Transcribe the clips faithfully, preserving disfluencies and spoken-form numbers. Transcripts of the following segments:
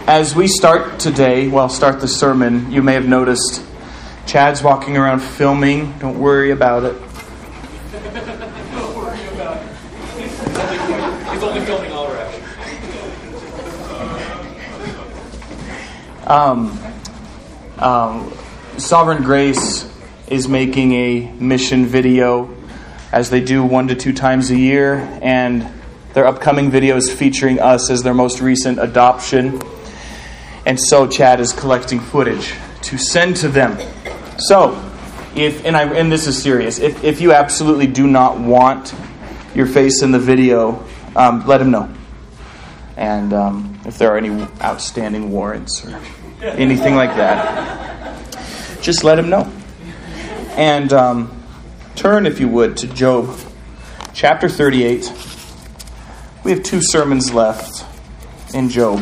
As we start today, well, start the sermon, you may have noticed Chad's walking around filming. Don't worry about it. Don't worry about it. He's only filming all right. Um, um, Sovereign Grace is making a mission video, as they do one to two times a year, and their upcoming video is featuring us as their most recent adoption. And so Chad is collecting footage to send to them. So, if and I and this is serious, if, if you absolutely do not want your face in the video, um, let him know. And um, if there are any outstanding warrants or anything like that, just let him know. And um, turn, if you would, to Job chapter thirty-eight. We have two sermons left in Job.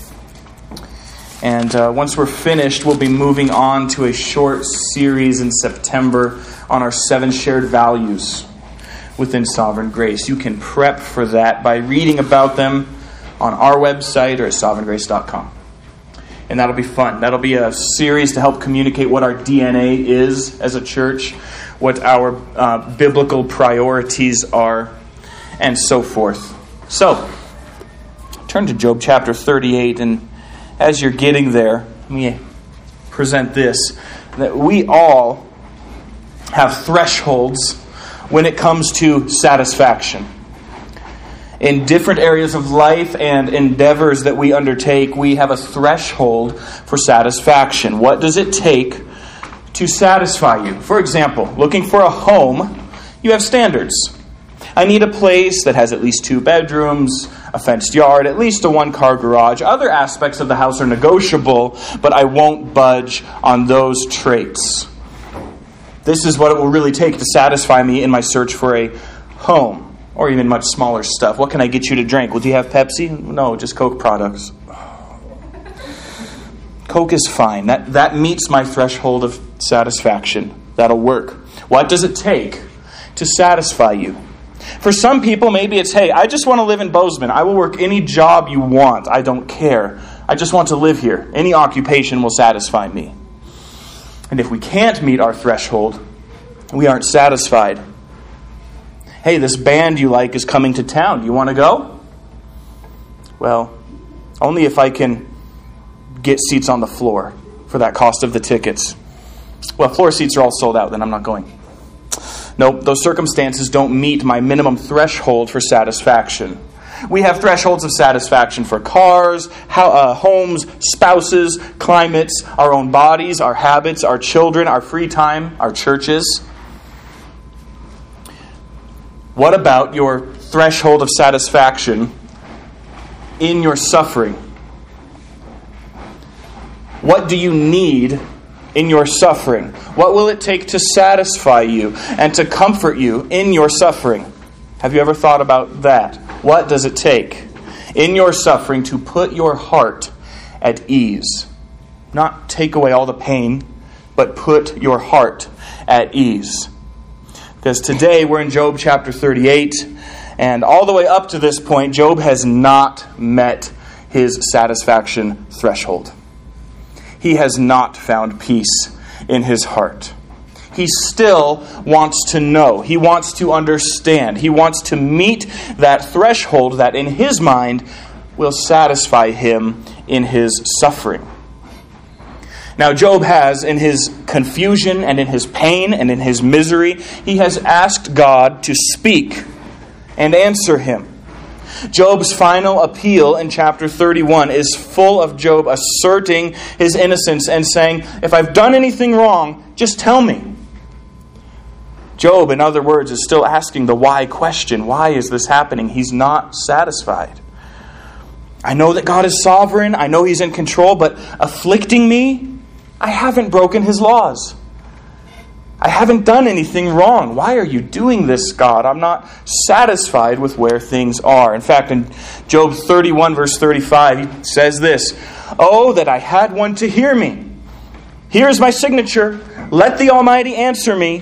And uh, once we're finished, we'll be moving on to a short series in September on our seven shared values within Sovereign Grace. You can prep for that by reading about them on our website or at sovereign grace dot com. And that'll be fun. That'll be a series to help communicate what our D N A is as a church, what our uh, biblical priorities are, and so forth. So, turn to Job chapter thirty-eight, and as you're getting there, let me present this, that we all have thresholds when it comes to satisfaction. In different areas of life and endeavors that we undertake, we have a threshold for satisfaction. What does it take to satisfy you? For example, looking for a home, you have standards. I need a place that has at least two bedrooms, a fenced yard, at least a one-car garage. Other aspects of the house are negotiable, but I won't budge on those traits. This is what it will really take to satisfy me in my search for a home, or even much smaller stuff. What can I get you to drink? Well, do you have Pepsi? No, just Coke products. Coke is fine. That, that meets my threshold of satisfaction. That'll work. What does it take to satisfy you? For some people, maybe it's, hey, I just want to live in Bozeman. I will work any job you want. I don't care. I just want to live here. Any occupation will satisfy me. And if we can't meet our threshold, we aren't satisfied. Hey, this band you like is coming to town. You want to go? Well, only if I can get seats on the floor for that cost of the tickets. Well, floor seats are all sold out, then I'm not going. Nope, those circumstances don't meet my minimum threshold for satisfaction. We have thresholds of satisfaction for cars, how, uh, homes, spouses, climates, our own bodies, our habits, our children, our free time, our churches. What about your threshold of satisfaction in your suffering? What do you need in your suffering? What will it take to satisfy you and to comfort you in your suffering? Have you ever thought about that? What does it take in your suffering to put your heart at ease? Not take away all the pain, but put your heart at ease. Because today we're in Job chapter thirty-eight, and all the way up to this point, Job has not met his satisfaction threshold. He has not found peace in his heart. He still wants to know. He wants to understand. He wants to meet that threshold that in his mind will satisfy him in his suffering. Now, Job has, in his confusion and in his pain and in his misery, he has asked God to speak and answer him. Job's final appeal in chapter thirty-one is full of Job asserting his innocence and saying, if I've done anything wrong, just tell me. Job, in other words, is still asking the why question. Why is this happening? He's not satisfied. I know that God is sovereign. I know He's in control, but afflicting me, I haven't broken His laws. I haven't done anything wrong. Why are you doing this, God? I'm not satisfied with where things are. In fact, in Job thirty-one, verse thirty-five, he says this, oh, that I had one to hear me. Here's my signature. Let the Almighty answer me.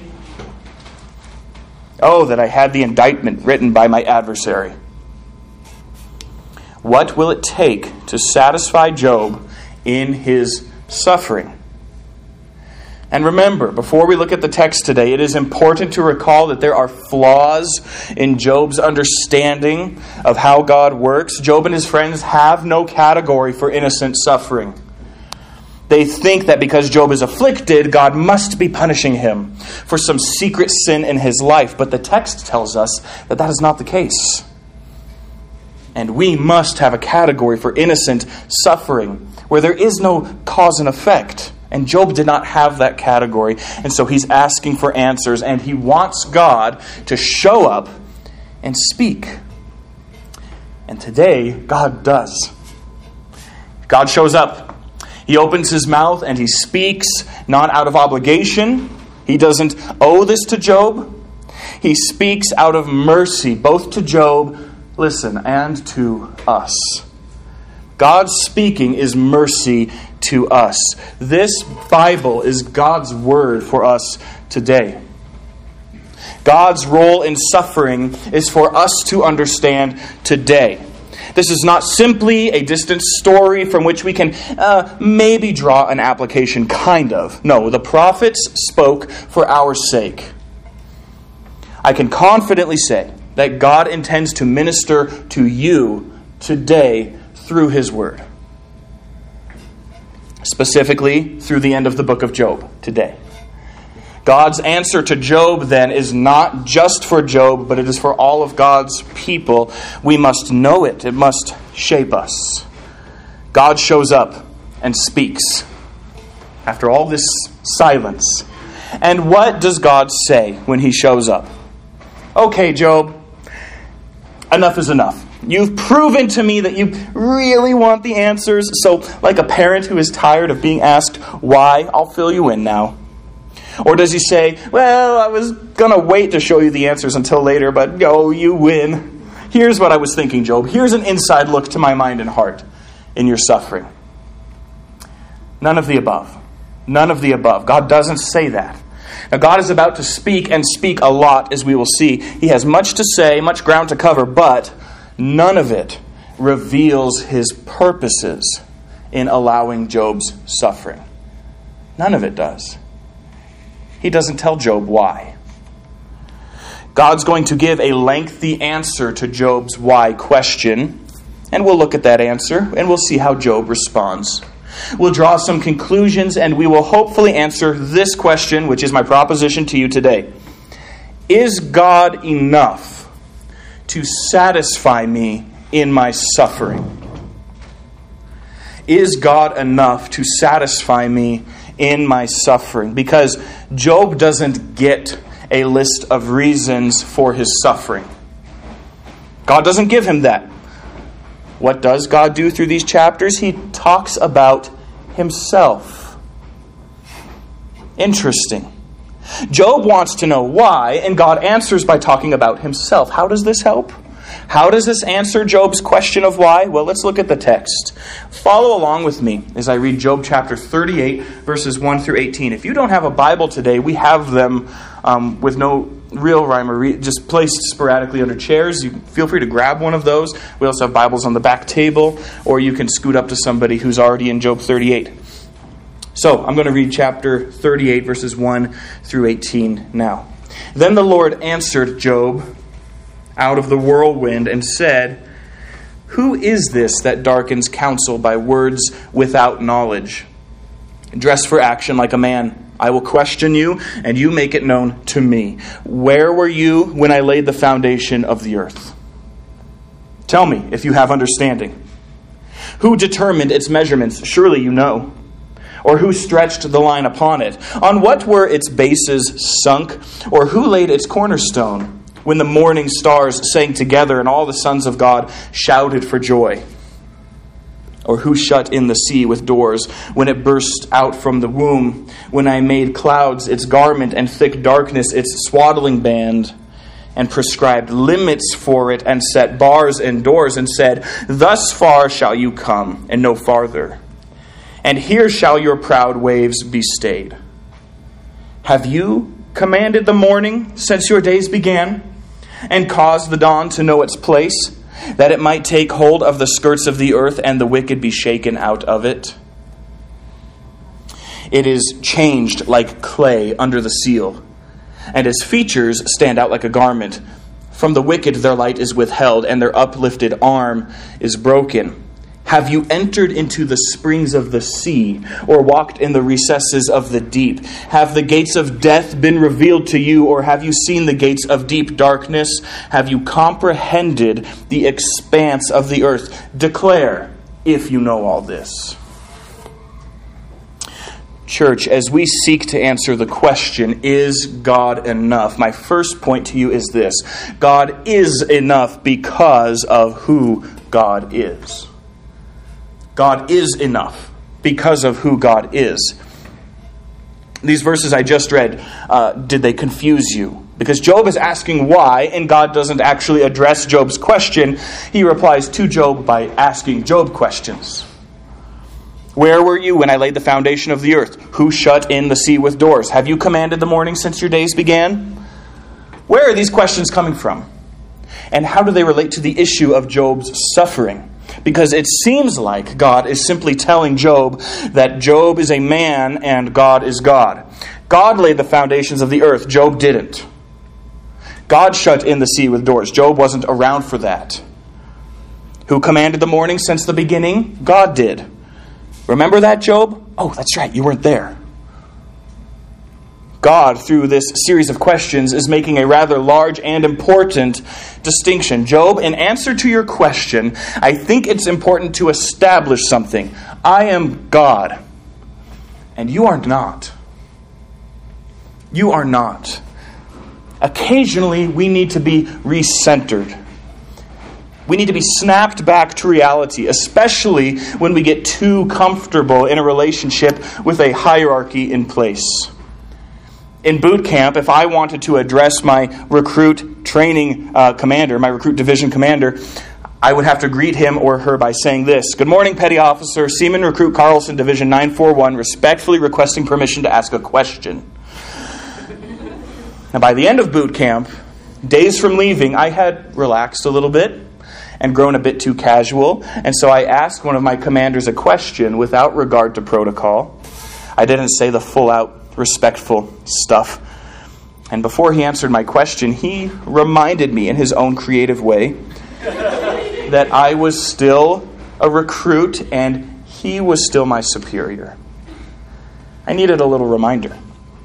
Oh, that I had the indictment written by my adversary. What will it take to satisfy Job in his suffering? And remember, before we look at the text today, it is important to recall that there are flaws in Job's understanding of how God works. Job and his friends have no category for innocent suffering. They think that because Job is afflicted, God must be punishing him for some secret sin in his life. But the text tells us that that is not the case. And we must have a category for innocent suffering where there is no cause and effect. And Job did not have that category. And so he's asking for answers. And he wants God to show up and speak. And today, God does. God shows up. He opens his mouth and he speaks, not out of obligation. He doesn't owe this to Job. He speaks out of mercy, both to Job, listen, and to us. God's speaking is mercy to us. This Bible is God's word for us today. God's role in suffering is for us to understand today. This is not simply a distant story from which we can uh, maybe draw an application, kind of. No, the prophets spoke for our sake. I can confidently say that God intends to minister to you today through his word. Specifically, through the end of the book of Job today. God's answer to Job, then, is not just for Job, but it is for all of God's people. We must know it. It must shape us. God shows up and speaks after all this silence. And what does God say when he shows up? Okay, Job, enough is enough. You've proven to me that you really want the answers. So, like a parent who is tired of being asked why, I'll fill you in now. Or does he say, well, I was going to wait to show you the answers until later, but oh, you win. Here's what I was thinking, Job. Here's an inside look to my mind and heart in your suffering. None of the above. None of the above. God doesn't say that. Now, God is about to speak and speak a lot, as we will see. He has much to say, much ground to cover, but none of it reveals his purposes in allowing Job's suffering. None of it does. He doesn't tell Job why. God's going to give a lengthy answer to Job's why question, and we'll look at that answer, and we'll see how Job responds. We'll draw some conclusions, and we will hopefully answer this question, which is my proposition to you today. Is God enough to satisfy me in my suffering? Is God enough to satisfy me in my suffering? Because Job doesn't get a list of reasons for his suffering. God doesn't give him that. What does God do through these chapters? He talks about himself. Interesting. Job wants to know why, and God answers by talking about himself. How does this help? How does this answer Job's question of why? Well, let's look at the text. Follow along with me as I read Job chapter thirty-eight, verses one through eighteen. If you don't have a Bible today, we have them um, with no real rhyme or re- just placed sporadically under chairs. You feel free to grab one of those. We also have Bibles on the back table, or you can scoot up to somebody who's already in Job thirty-eight. So, I'm going to read chapter thirty-eight, verses one through eighteen now. Then the Lord answered Job out of the whirlwind and said, "Who is this that darkens counsel by words without knowledge? Dress for action like a man. I will question you, and you make it known to me. Where were you when I laid the foundation of the earth? Tell me if you have understanding. Who determined its measurements? Surely you know. Or who stretched the line upon it? On what were its bases sunk? Or who laid its cornerstone? When the morning stars sang together and all the sons of God shouted for joy? Or who shut in the sea with doors when it burst out from the womb? When I made clouds its garment and thick darkness its swaddling band, and prescribed limits for it and set bars and doors and said, thus far shall you come and no farther. And here shall your proud waves be stayed. Have you commanded the morning since your days began, and caused the dawn to know its place? that it might take hold of the skirts of the earth and the wicked be shaken out of it? It is changed like clay under the seal, and its features stand out like a garment. From the wicked their light is withheld, and their uplifted arm is broken. Have you entered into the springs of the sea, or walked in the recesses of the deep? Have the gates of death been revealed to you, or have you seen the gates of deep darkness? Have you comprehended the expanse of the earth? Declare, if you know all this. Church, as we seek to answer the question, is God enough? My first point to you is this: God is enough because of who God is. God is enough because of who God is. These verses I just read, uh, did they confuse you? Because Job is asking why, and God doesn't actually address Job's question. He replies to Job by asking Job questions. Where were you when I laid the foundation of the earth? Who shut in the sea with doors? Have you commanded the morning since your days began? Where are these questions coming from? And how do they relate to the issue of Job's suffering? Because it seems like God is simply telling Job that Job is a man and God is God. God laid the foundations of the earth. Job didn't. God shut in the sea with doors. Job wasn't around for that. Who commanded the morning since the beginning? God did. Remember that, Job? Oh, that's right, you weren't there. God, through this series of questions, is making a rather large and important distinction. Job, in answer to your question, I think it's important to establish something. I am God, and you are not. You are not. Occasionally, we need to be recentered. We need to be snapped back to reality, especially when we get too comfortable in a relationship with a hierarchy in place. In boot camp, if I wanted to address my recruit training uh, commander, my recruit division commander, I would have to greet him or her by saying this: "Good morning, Petty Officer, Seaman Recruit Carlson, Division nine forty-one, respectfully requesting permission to ask a question." Now, by the end of boot camp, days from leaving, I had relaxed a little bit and grown a bit too casual, and so I asked one of my commanders a question without regard to protocol. I didn't say the full-out respectful stuff. And before he answered my question, he reminded me in his own creative way that I was still a recruit and he was still my superior. I needed a little reminder.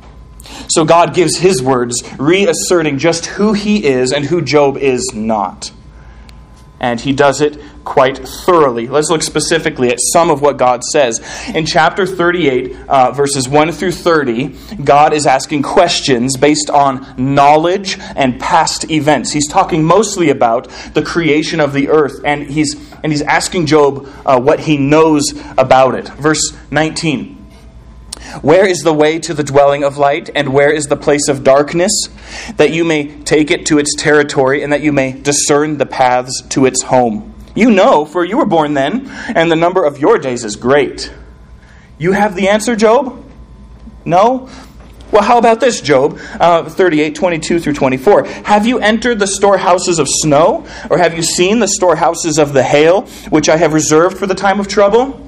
So God gives his words, reasserting just who he is and who Job is not. And he does it quite thoroughly. Let's look specifically at some of what God says. In chapter thirty-eight, uh, verses one through thirty, God is asking questions based on knowledge and past events. He's talking mostly about the creation of the earth, and he's and he's asking Job uh, what he knows about it. Verse nineteen. Where is the way to the dwelling of light, and where is the place of darkness, that you may take it to its territory, and that you may discern the paths to its home? You know, for you were born then, and the number of your days is great. You have the answer, Job? No? Well, how about this, Job? Uh, thirty-eight, twenty-two through twenty-four. Have you entered the storehouses of snow, or have you seen the storehouses of the hail, which I have reserved for the time of trouble,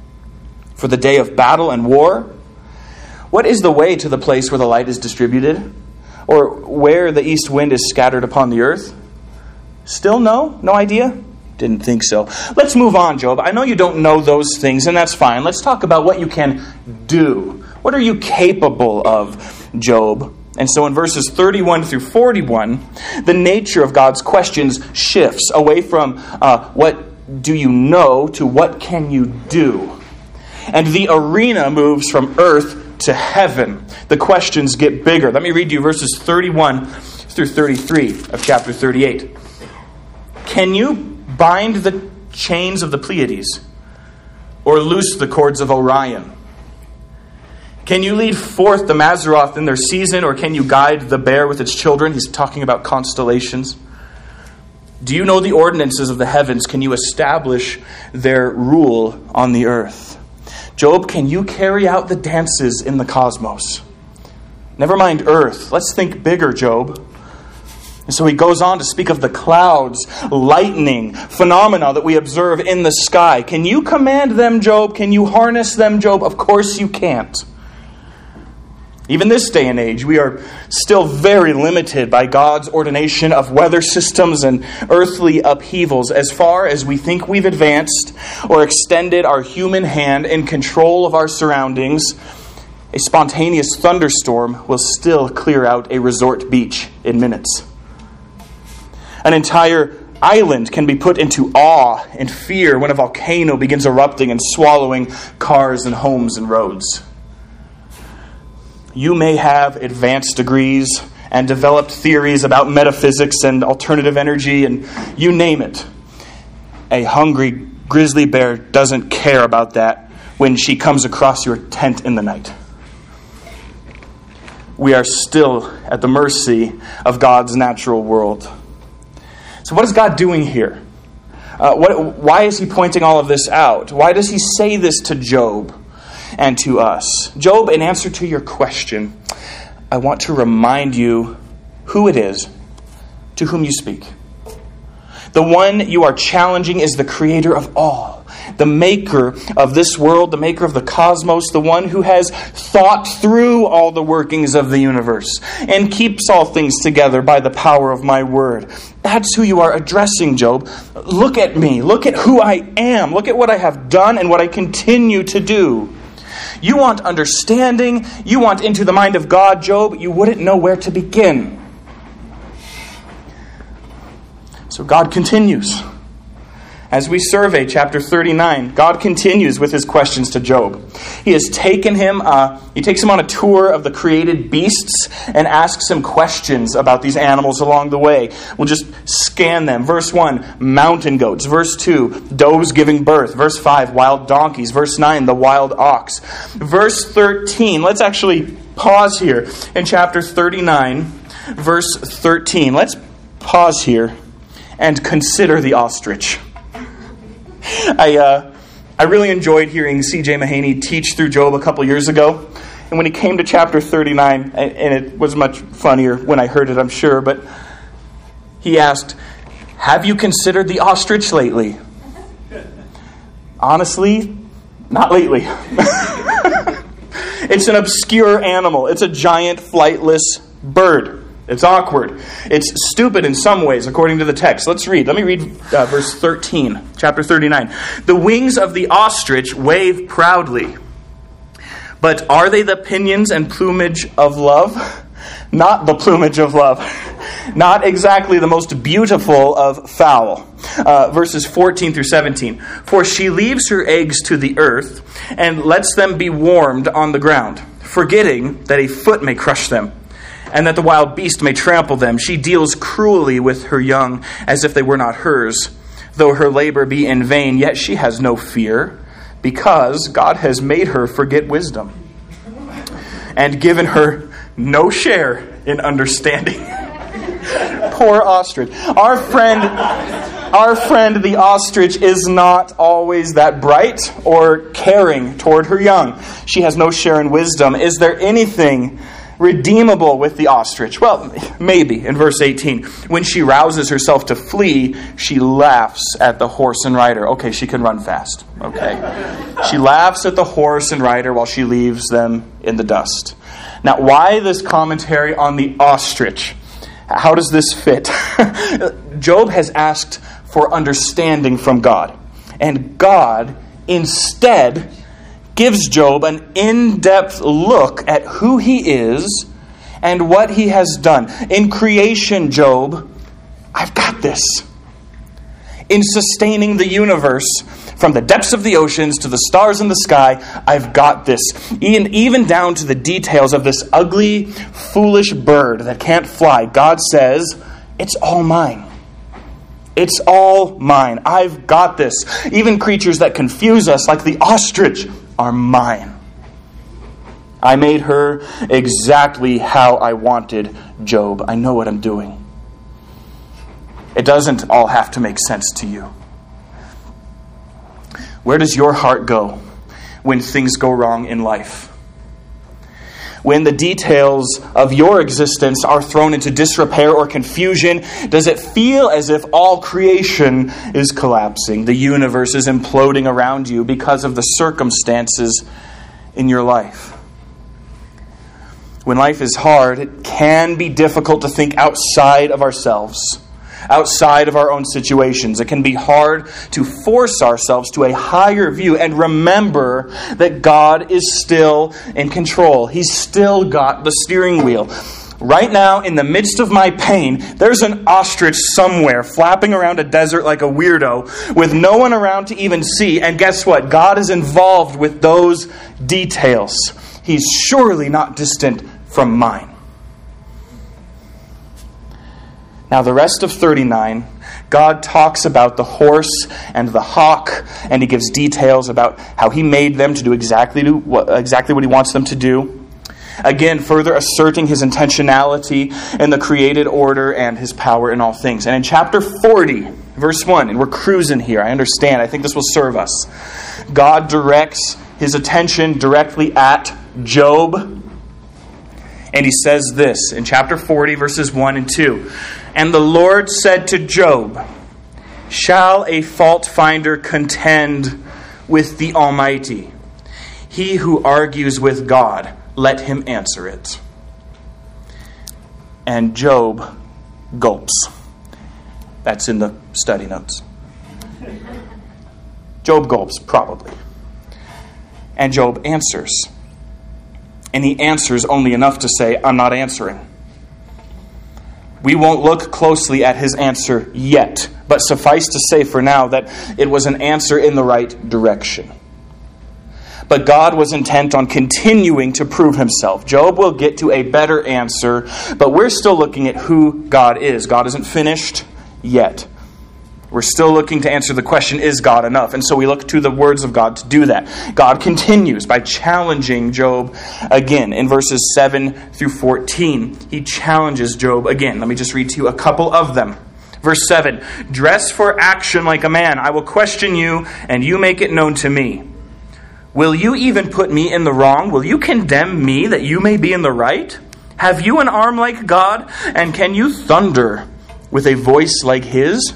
for the day of battle and war? What is the way to the place where the light is distributed, or where the east wind is scattered upon the earth? Still no? No idea? Didn't think so. Let's move on, Job. I know you don't know those things, and that's fine. Let's talk about what you can do. What are you capable of, Job? And so in verses thirty-one through forty-one, the nature of God's questions shifts away from uh, what do you know to what can you do. And the arena moves from earth to heaven. The questions get bigger. Let me read you verses thirty-one through thirty-three of chapter thirty-eight. Can you bind the chains of the Pleiades, or loose the cords of Orion? Can you lead forth the Mazzaroth in their season, or can you guide the bear with its children? He's talking about constellations. Do you know the ordinances of the heavens? Can you establish their rule on the earth? Job, can you carry out the dances in the cosmos? Never mind earth. Let's think bigger, Job. And so he goes on to speak of the clouds, lightning, phenomena that we observe in the sky. Can you command them, Job? Can you harness them, Job? Of course you can't. Even this day and age, we are still very limited by God's ordination of weather systems and earthly upheavals. As far as we think we've advanced or extended our human hand in control of our surroundings, a spontaneous thunderstorm will still clear out a resort beach in minutes. An entire island can be put into awe and fear when a volcano begins erupting and swallowing cars and homes and roads. You may have advanced degrees and developed theories about metaphysics and alternative energy and you name it. A hungry grizzly bear doesn't care about that when she comes across your tent in the night. We are still at the mercy of God's natural world. So what is God doing here? Uh, what, why is he pointing all of this out? Why does he say this to Job and to us? Job, in answer to your question, I want to remind you who it is to whom you speak. The one you are challenging is the creator of all, the maker of this world, the maker of the cosmos, the one who has thought through all the workings of the universe and keeps all things together by the power of my word. That's who you are addressing, Job. Look at me. Look at who I am. Look at what I have done and what I continue to do. You want understanding. You want into the mind of God, Job. You wouldn't know where to begin. So God continues. As we survey chapter thirty-nine, God continues with his questions to Job. He has taken him, uh, he takes him on a tour of the created beasts and asks him questions about these animals along the way. We'll just scan them. Verse one, mountain goats. Verse two, doves giving birth. Verse five, wild donkeys. Verse nine, the wild ox. Verse thirteen, let's actually pause here in chapter thirty-nine, verse thirteen. Let's pause here and consider the ostrich. I uh, I really enjoyed hearing C J Mahaney teach through Job a couple years ago. And when he came to chapter thirty-nine, and it was much funnier when I heard it, I'm sure, but he asked, have you considered the ostrich lately? Honestly, not lately. It's an obscure animal. It's a giant flightless bird. It's awkward. It's stupid in some ways, according to the text. Let's read. Let me read uh, verse thirteen, chapter thirty-nine. The wings of the ostrich wave proudly, but are they the pinions and plumage of love? Not the plumage of love. Not exactly the most beautiful of fowl. Uh, verses fourteen through seventeen. For she leaves her eggs to the earth and lets them be warmed on the ground, forgetting that a foot may crush them, and that the wild beast may trample them. She deals cruelly with her young, as if they were not hers. Though her labor be in vain, yet she has no fear, because God has made her forget wisdom, and given her no share in understanding. Poor ostrich. Our friend, our friend the ostrich is not always that bright or caring toward her young. She has no share in wisdom. Is there anything redeemable with the ostrich? Well, maybe. In verse eighteen, when she rouses herself to flee, she laughs at the horse and rider. Okay, she can run fast. Okay. She laughs at the horse and rider while she leaves them in the dust. Now, why this commentary on the ostrich? How does this fit? Job has asked for understanding from God, and God instead gives Job an in-depth look at who he is and what he has done. In creation, Job, I've got this. In sustaining the universe, from the depths of the oceans to the stars in the sky, I've got this. Even, even down to the details of this ugly, foolish bird that can't fly, God says, it's all mine. It's all mine. I've got this. Even creatures that confuse us, like the ostrich, are mine. I made her exactly how I wanted, Job. I know what I'm doing. It doesn't all have to make sense to you. Where does your heart go when things go wrong in life? When the details of your existence are thrown into disrepair or confusion, does it feel as if all creation is collapsing? The universe is imploding around you because of the circumstances in your life. When life is hard, it can be difficult to think outside of ourselves, outside of our own situations. It can be hard to force ourselves to a higher view and remember that God is still in control. He's still got the steering wheel. Right now, in the midst of my pain, there's an ostrich somewhere flapping around a desert like a weirdo with no one around to even see. And guess what? God is involved with those details. He's surely not distant from mine. Now, the rest of thirty-nine, God talks about the horse and the hawk, and he gives details about how he made them to do exactly, do what, exactly what he wants them to do. Again, further asserting his intentionality in the created order and his power in all things. And in chapter forty, verse one, and we're cruising here, I understand, I think this will serve us. God directs his attention directly at Job. And he says this in chapter forty, verses one and two. And the Lord said to Job, shall a fault finder contend with the Almighty? He who argues with God, let him answer it. And Job gulps. That's in the study notes. Job gulps, probably. And Job answers. And he answers only enough to say, I'm not answering. We won't look closely at his answer yet, but suffice to say for now that it was an answer in the right direction. But God was intent on continuing to prove himself. Job will get to a better answer, but we're still looking at who God is. God isn't finished yet. We're still looking to answer the question, is God enough? And so we look to the words of God to do that. God continues by challenging Job again. In verses seven through fourteen, he challenges Job again. Let me just read to you a couple of them. Verse seven, dress for action like a man. I will question you, and you make it known to me. Will you even put me in the wrong? Will you condemn me that you may be in the right? Have you an arm like God? And can you thunder with a voice like his?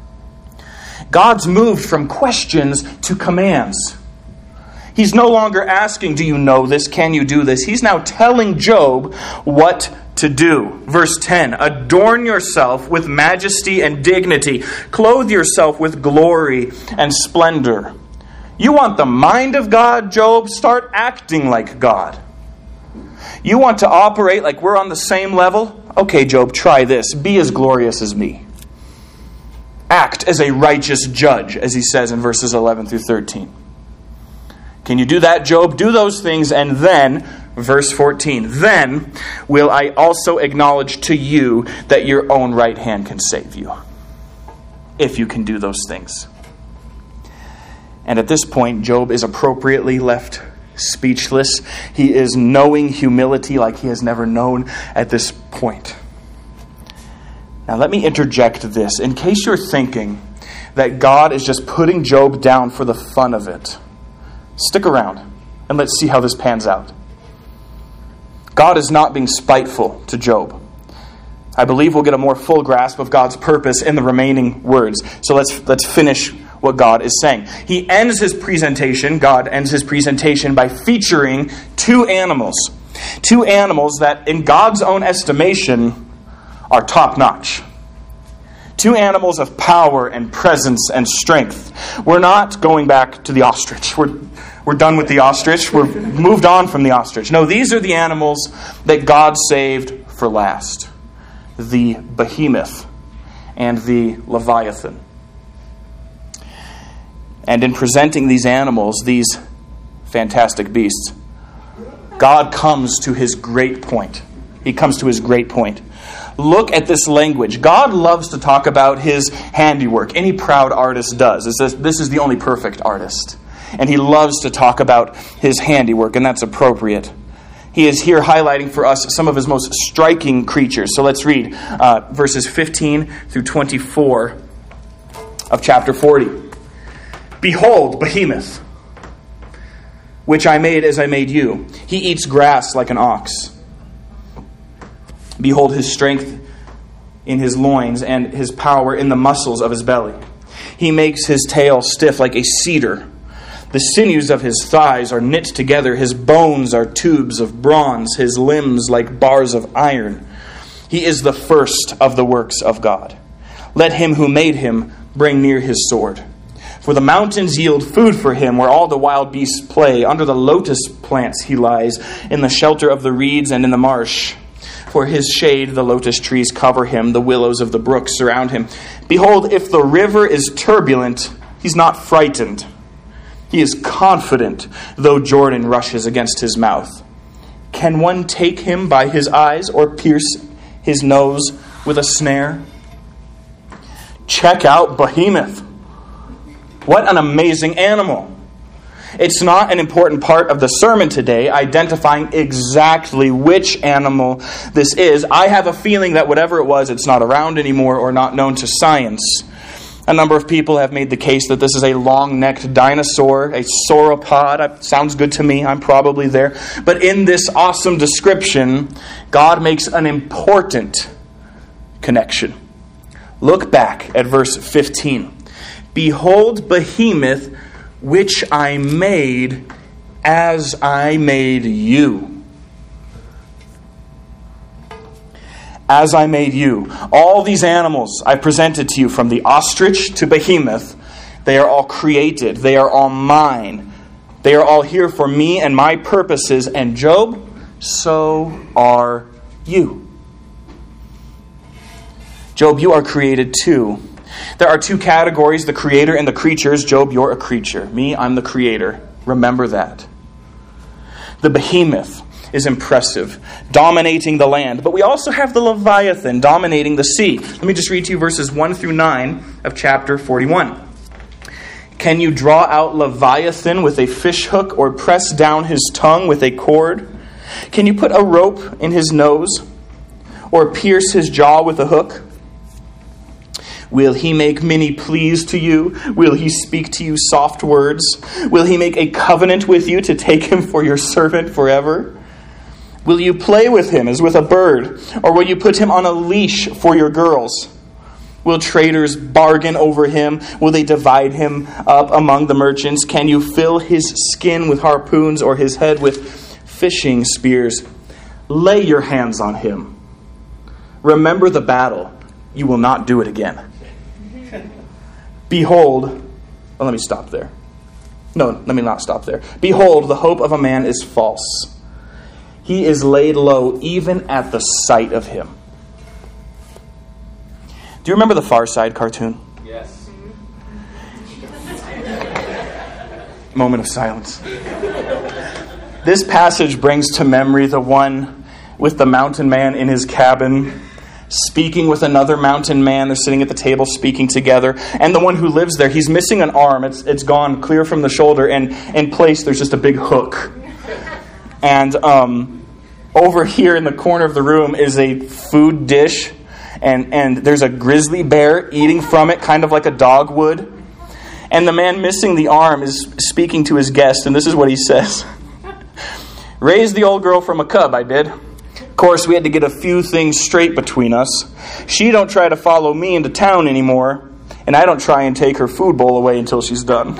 God's moved from questions to commands. He's no longer asking, do you know this? Can you do this? He's now telling Job what to do. Verse ten, adorn yourself with majesty and dignity. Clothe yourself with glory and splendor. You want the mind of God, Job? Start acting like God. You want to operate like we're on the same level? Okay, Job, try this. Be as glorious as me. Act as a righteous judge, as he says in verses eleven through thirteen. Can you do that, Job? Do those things, and then, verse fourteen, then will I also acknowledge to you that your own right hand can save you, if you can do those things. And at this point, Job is appropriately left speechless. He is knowing humility like he has never known at this point. Now let me interject this. In case you're thinking that God is just putting Job down for the fun of it, stick around and let's see how this pans out. God is not being spiteful to Job. I believe we'll get a more full grasp of God's purpose in the remaining words. So let's let's finish what God is saying. He ends his presentation, God ends his presentation by featuring two animals. Two animals that in God's own estimation are top-notch. Two animals of power and presence and strength. We're not going back to the ostrich. We're, we're done with the ostrich. We're moved on from the ostrich. No, these are the animals that God saved for last. The behemoth and the leviathan. And in presenting these animals, these fantastic beasts, God comes to his great point. He comes to his great point. Look at this language. God loves to talk about his handiwork. Any proud artist does. This, this is the only perfect artist. And he loves to talk about his handiwork, and that's appropriate. He is here highlighting for us some of his most striking creatures. So let's read uh, verses fifteen through twenty-four of chapter forty. Behold, behemoth, which I made as I made you. He eats grass like an ox. Behold his strength in his loins and his power in the muscles of his belly. He makes his tail stiff like a cedar. The sinews of his thighs are knit together. His bones are tubes of bronze, his limbs like bars of iron. He is the first of the works of God. Let him who made him bring near his sword. For the mountains yield food for him, where all the wild beasts play. Under the lotus plants he lies, in the shelter of the reeds and in the marsh. For his shade the lotus trees cover him, the willows of the brook surround him. Behold, if the river is turbulent, he's not frightened. He is confident, though Jordan rushes against his mouth. Can one take him by his eyes or pierce his nose with a snare? Check out Behemoth. What an amazing animal. It's not an important part of the sermon today, identifying exactly which animal this is. I have a feeling that whatever it was, it's not around anymore or not known to science. A number of people have made the case that this is a long-necked dinosaur, a sauropod. Sounds good to me. I'm probably there. But in this awesome description, God makes an important connection. Look back at verse fifteen. Behold Behemoth, which I made as I made you. As I made you. All these animals I presented to you, from the ostrich to Behemoth, they are all created. They are all mine. They are all here for me and my purposes. And Job, so are you. Job, you are created too. There are two categories, the creator and the creatures. Job, you're a creature. Me, I'm the creator. Remember that. The Behemoth is impressive, dominating the land. But we also have the Leviathan dominating the sea. Let me just read to you verses one through nine of chapter forty-one. Can you draw out Leviathan with a fish hook or press down his tongue with a cord? Can you put a rope in his nose or pierce his jaw with a hook? Will he make many pleas to you? Will he speak to you soft words? Will he make a covenant with you to take him for your servant forever? Will you play with him as with a bird? Or will you put him on a leash for your girls? Will traders bargain over him? Will they divide him up among the merchants? Can you fill his skin with harpoons or his head with fishing spears? Lay your hands on him. Remember the battle. You will not do it again. Behold, well, let me stop there. No, let me not stop there. Behold, the hope of a man is false. He is laid low even at the sight of him. Do you remember the Far Side cartoon? Yes. Moment of silence. This passage brings to memory the one with the mountain man in his cabin, speaking with another mountain man. They're sitting at the table speaking together. And the one who lives there, he's missing an arm. It's it's gone clear from the shoulder. And in place, there's just a big hook. And um, over here in the corner of the room is a food dish. And, and there's a grizzly bear eating from it, kind of like a dog would. And the man missing the arm is speaking to his guest. And this is what he says. Raised the old girl from a cub, I did. Of course, we had to get a few things straight between us. She don't try to follow me into town anymore, and I don't try and take her food bowl away until she's done.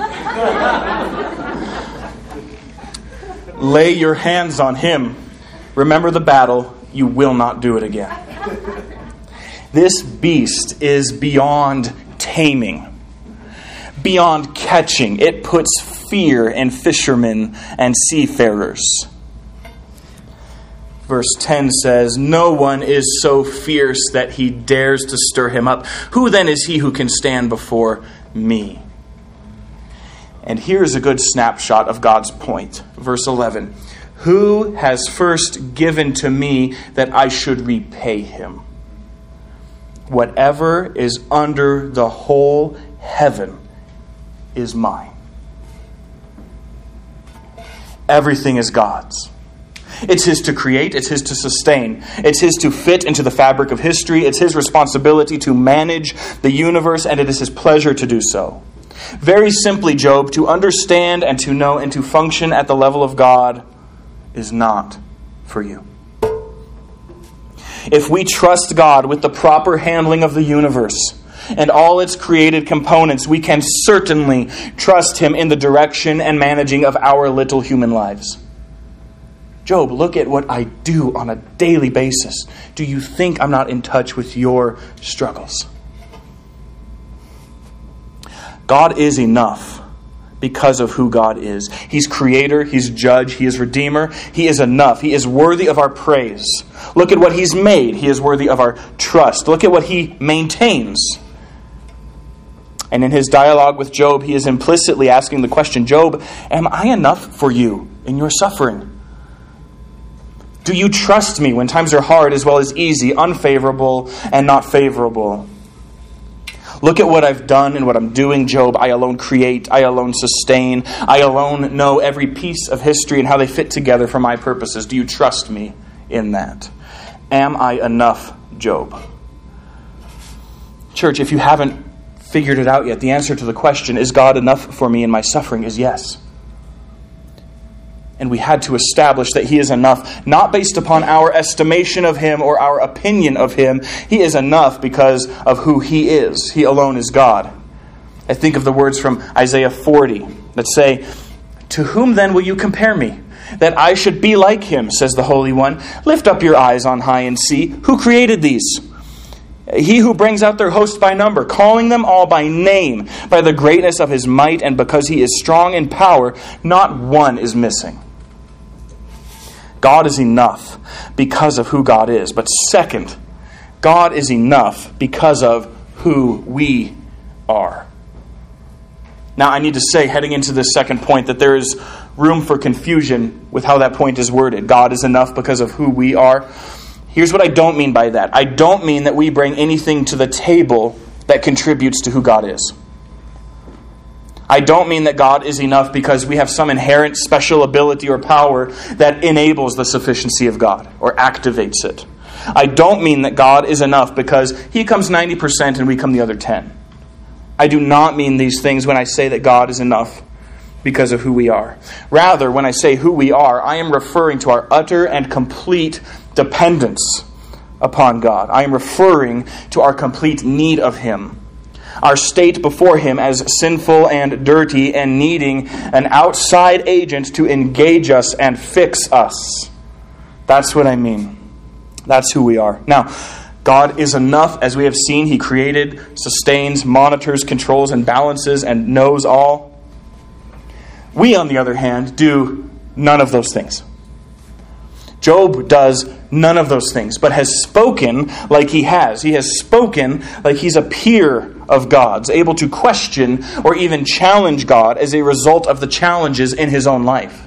Lay your hands on him. Remember the battle. You will not do it again. This beast is beyond taming, beyond catching. It puts fear in fishermen and seafarers. Verse ten says, no one is so fierce that he dares to stir him up. Who then is he who can stand before me? And here's a good snapshot of God's point. Verse eleven. Who has first given to me that I should repay him? Whatever is under the whole heaven is mine. Everything is God's. It's his to create. It's his to sustain. It's his to fit into the fabric of history. It's his responsibility to manage the universe, and it is his pleasure to do so. Very simply, Job, to understand and to know and to function at the level of God is not for you. If we trust God with the proper handling of the universe and all its created components, we can certainly trust Him in the direction and managing of our little human lives. Job, look at what I do on a daily basis. Do you think I'm not in touch with your struggles? God is enough because of who God is. He's creator, He's judge, He is redeemer. He is enough. He is worthy of our praise. Look at what He's made. He is worthy of our trust. Look at what He maintains. And in his dialogue with Job, he is implicitly asking the question, Job, am I enough for you in your suffering? Do you trust me when times are hard as well as easy, unfavorable and not favorable? Look at what I've done and what I'm doing, Job. I alone create. I alone sustain. I alone know every piece of history and how they fit together for my purposes. Do you trust me in that? Am I enough, Job? Church, if you haven't figured it out yet, the answer to the question, is God enough for me in my suffering, is yes. And we had to establish that He is enough, not based upon our estimation of Him or our opinion of Him. He is enough because of who He is. He alone is God. I think of the words from Isaiah forty that say, to whom then will you compare me, that I should be like Him, says the Holy One. Lift up your eyes on high and see, who created these? He who brings out their host by number, calling them all by name, by the greatness of His might, and because He is strong in power, not one is missing. God is enough because of who God is. But second, God is enough because of who we are. Now, I need to say, heading into this second point, that there is room for confusion with how that point is worded. God is enough because of who we are. Here's what I don't mean by that. I don't mean that we bring anything to the table that contributes to who God is. I don't mean that God is enough because we have some inherent special ability or power that enables the sufficiency of God or activates it. I don't mean that God is enough because He comes ninety percent and we come the other ten. I do not mean these things when I say that God is enough because of who we are. Rather, when I say who we are, I am referring to our utter and complete dependence upon God. I am referring to our complete need of Him. Our state before Him as sinful and dirty and needing an outside agent to engage us and fix us. That's what I mean. That's who we are. Now, God is enough, as we have seen. He created, sustains, monitors, controls, and balances, and knows all. We, on the other hand, do none of those things. Job does none of those things, but has spoken like he has. He has spoken like he's a peer of God's, able to question or even challenge God as a result of the challenges in his own life.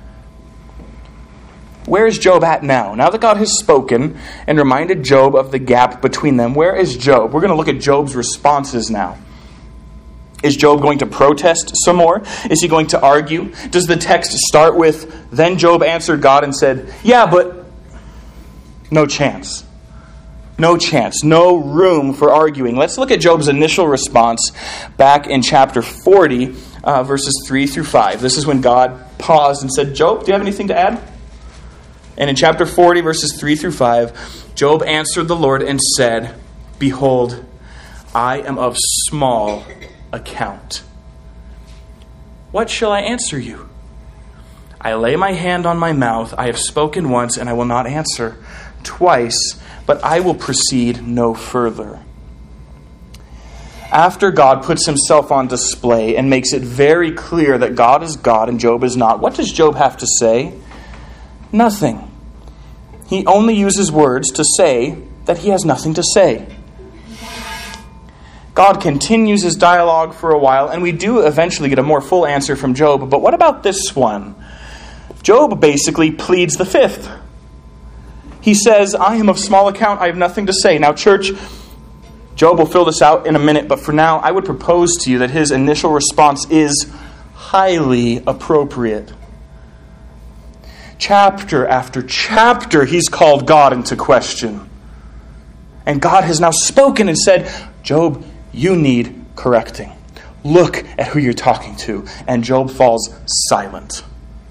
Where is Job at now? Now that God has spoken and reminded Job of the gap between them, where is Job? We're going to look at Job's responses now. Is Job going to protest some more? Is he going to argue? Does the text start with, then Job answered God and said, yeah, but no chance. No chance. No room for arguing. Let's look at Job's initial response back in chapter forty, uh, verses three through five. This is when God paused and said, Job, do you have anything to add? And in chapter forty, verses three through five, Job answered the Lord and said, behold, I am of small account. What shall I answer you? I lay my hand on my mouth. I have spoken once, and I will not answer twice, but I will proceed no further. After God puts himself on display and makes it very clear that God is God and Job is not, what does Job have to say? Nothing. He only uses words to say that he has nothing to say. God continues his dialogue for a while, and we do eventually get a more full answer from Job. But what about this one? Job basically pleads the fifth. He says, I am of small account, I have nothing to say. Now, church, Job will fill this out in a minute, but for now, I would propose to you that his initial response is highly appropriate. Chapter after chapter, he's called God into question. And God has now spoken and said, Job, you need correcting. Look at who you're talking to. And Job falls silent.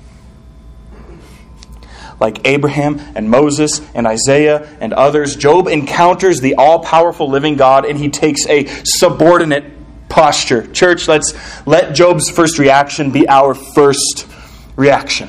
Like Abraham and Moses and Isaiah and others, Job encounters the all-powerful living God, and he takes a subordinate posture. Church, let's let Job's first reaction be our first reaction.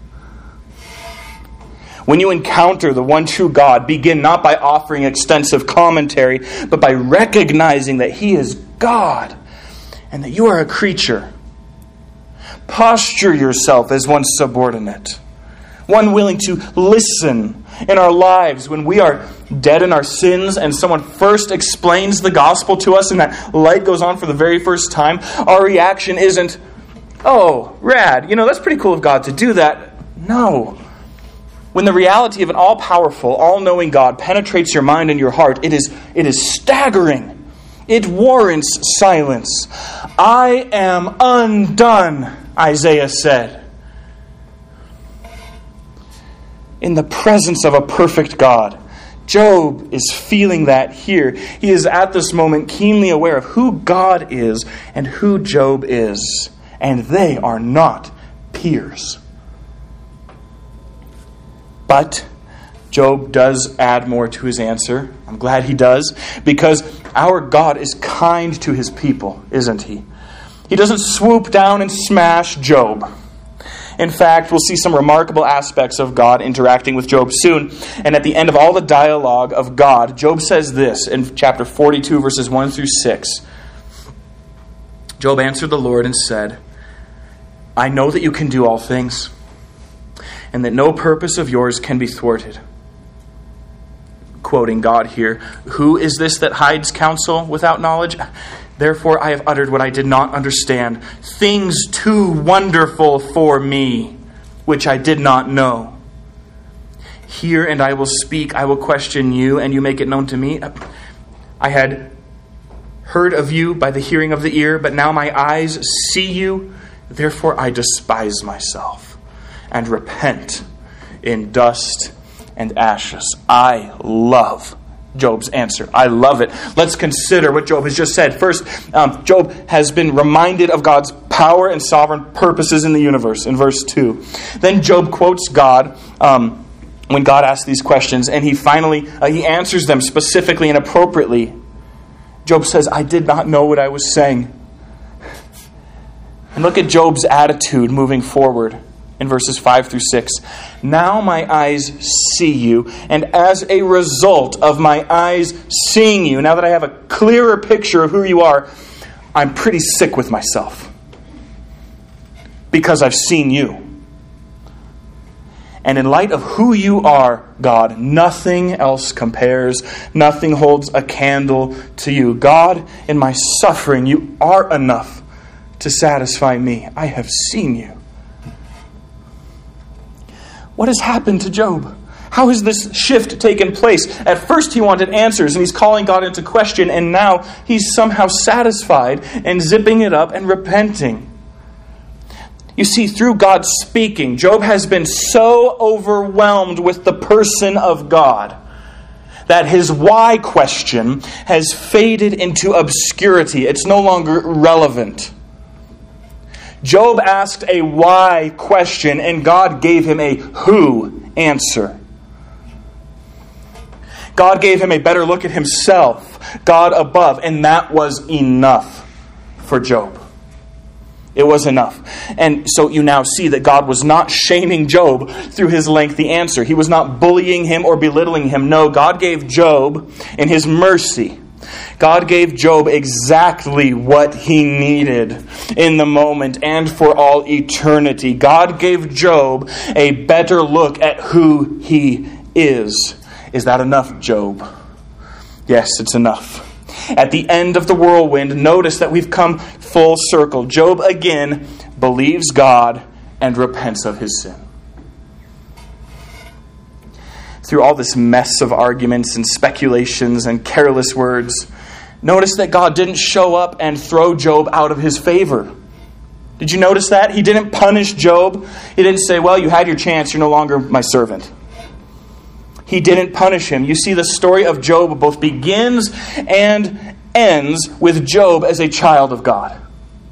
When you encounter the one true God, begin not by offering extensive commentary, but by recognizing that He is God and that you are a creature. Posture yourself as one subordinate, one willing to listen. In our lives, when we are dead in our sins and someone first explains the gospel to us and that light goes on for the very first time, our reaction isn't, oh, rad, you know, that's pretty cool of God to do that. No. When the reality of an all-powerful, all-knowing God penetrates your mind and your heart, it is, it is staggering. It warrants silence. I am undone, Isaiah said. In the presence of a perfect God, Job is feeling that here. He is at this moment keenly aware of who God is and who Job is. And they are not peers. But Job does add more to his answer. I'm glad he does, because our God is kind to His people, isn't He? He doesn't swoop down and smash Job. In fact, we'll see some remarkable aspects of God interacting with Job soon. And at the end of all the dialogue of God, Job says this in chapter forty-two, verses one through six. Job answered the Lord and said, I know that you can do all things, and that no purpose of yours can be thwarted. Quoting God here, who is this that hides counsel without knowledge? Therefore I have uttered what I did not understand, things too wonderful for me, which I did not know. Hear, and I will speak. I will question you, and you make it known to me. I had heard of you by the hearing of the ear, but now my eyes see you. Therefore I despise myself and repent in dust and ashes. I love Job's answer. I love it. Let's consider what Job has just said. First, um, Job has been reminded of God's power and sovereign purposes in the universe in verse two. Then Job quotes God um, when God asks these questions, and he finally uh, he answers them specifically and appropriately. Job says, I did not know what I was saying. And look at Job's attitude moving forward in verses five through six. Now my eyes see you, and as a result of my eyes seeing you, now that I have a clearer picture of who you are, I'm pretty sick with myself. Because I've seen you. And in light of who you are, God, nothing else compares. Nothing holds a candle to you. God, in my suffering, you are enough to satisfy me. I have seen you. What has happened to Job? How has this shift taken place? At first he wanted answers and he's calling God into question, and now he's somehow satisfied and zipping it up and repenting. You see, through God speaking, Job has been so overwhelmed with the person of God that his why question has faded into obscurity. It's no longer relevant. Job asked a why question, and God gave him a who answer. God gave him a better look at himself, God above, and that was enough for Job. It was enough. And so you now see that God was not shaming Job through his lengthy answer. He was not bullying him or belittling him. No, God gave Job, in His mercy, God gave Job exactly what he needed in the moment and for all eternity. God gave Job a better look at who he is. Is that enough, Job? Yes, it's enough. At the end of the whirlwind, notice that we've come full circle. Job again believes God and repents of his sin. Through all this mess of arguments and speculations and careless words, notice that God didn't show up and throw Job out of his favor. Did you notice that? He didn't punish Job. He didn't say, well, you had your chance, you're no longer my servant. He didn't punish him. You see, the story of Job both begins and ends with Job as a child of God.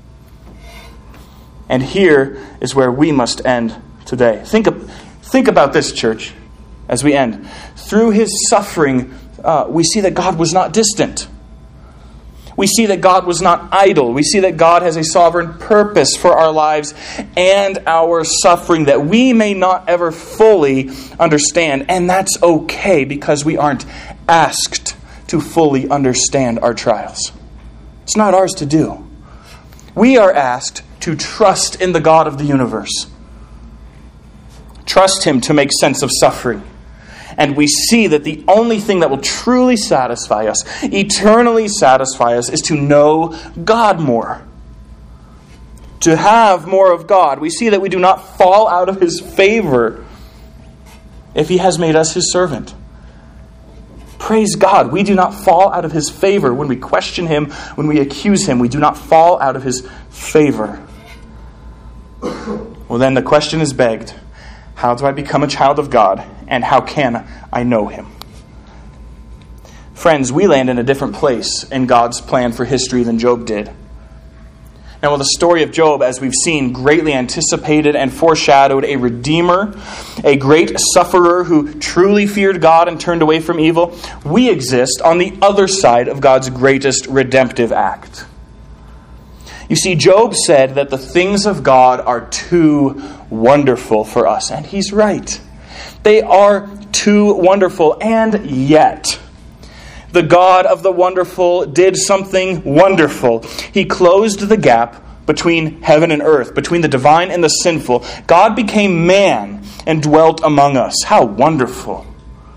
And here is where we must end today. Think, of, think about this, church, as we end. Through his suffering, uh, we see that God was not distant. We see that God was not idle. We see that God has a sovereign purpose for our lives and our suffering that we may not ever fully understand. And that's okay, because we aren't asked to fully understand our trials. It's not ours to do. We are asked to trust in the God of the universe. Trust him to make sense of suffering. And we see that the only thing that will truly satisfy us, eternally satisfy us, is to know God more. To have more of God. We see that we do not fall out of his favor if he has made us his servant. Praise God, we do not fall out of his favor when we question him, when we accuse him. We do not fall out of his favor. Well, then the question is begged. How do I become a child of God? And how can I know him? Friends, we land in a different place in God's plan for history than Job did. Now, while the story of Job, as we've seen, greatly anticipated and foreshadowed a redeemer, a great sufferer who truly feared God and turned away from evil, we exist on the other side of God's greatest redemptive act. You see, Job said that the things of God are too wonderful for us. And he's right. They are too wonderful. And yet, the God of the wonderful did something wonderful. He closed the gap between heaven and earth, between the divine and the sinful. God became man and dwelt among us. How wonderful.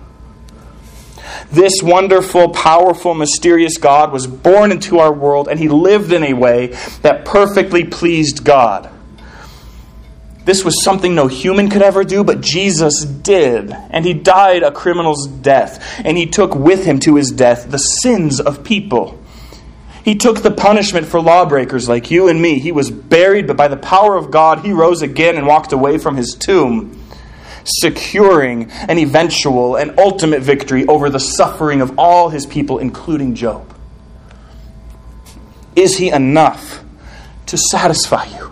This wonderful, powerful, mysterious God was born into our world, and he lived in a way that perfectly pleased God. This was something no human could ever do, but Jesus did. And he died a criminal's death, and he took with him to his death the sins of people. He took the punishment for lawbreakers like you and me. He was buried, but by the power of God, he rose again and walked away from his tomb, securing an eventual and ultimate victory over the suffering of all his people, including Job. Is he enough to satisfy you?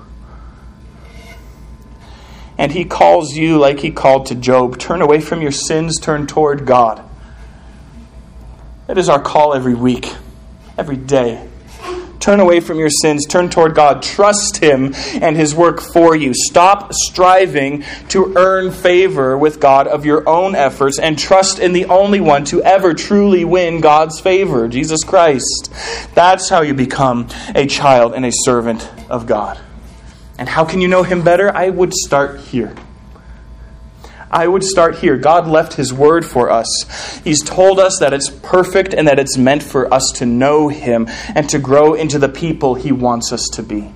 And he calls you like he called to Job. Turn away from your sins, turn toward God. That is our call every week, every day. Turn away from your sins. Turn toward God. Trust him and his work for you. Stop striving to earn favor with God of your own efforts and trust in the only one to ever truly win God's favor, Jesus Christ. That's how you become a child and a servant of God. And how can you know him better? I would start here. I would start here. God left his word for us. He's told us that it's perfect and that it's meant for us to know him and to grow into the people he wants us to be.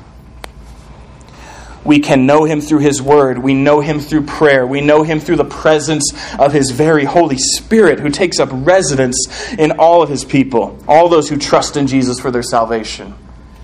We can know him through his word. We know him through prayer. We know him through the presence of his very Holy Spirit, who takes up residence in all of his people, all those who trust in Jesus for their salvation.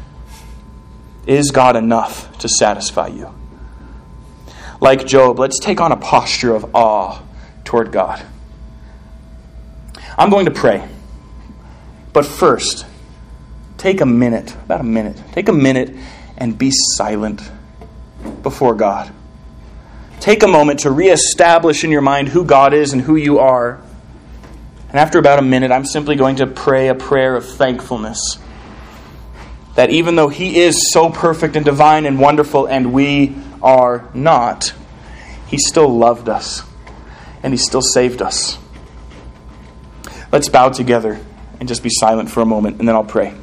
Is God enough to satisfy you? Like Job, let's take on a posture of awe toward God. I'm going to pray. But first, take a minute, about a minute, take a minute and be silent before God. Take a moment to reestablish in your mind who God is and who you are. And after about a minute, I'm simply going to pray a prayer of thankfulness. That even though he is so perfect and divine and wonderful, and we are not, he still loved us. And he still saved us. Let's bow together and just be silent for a moment, and then I'll pray.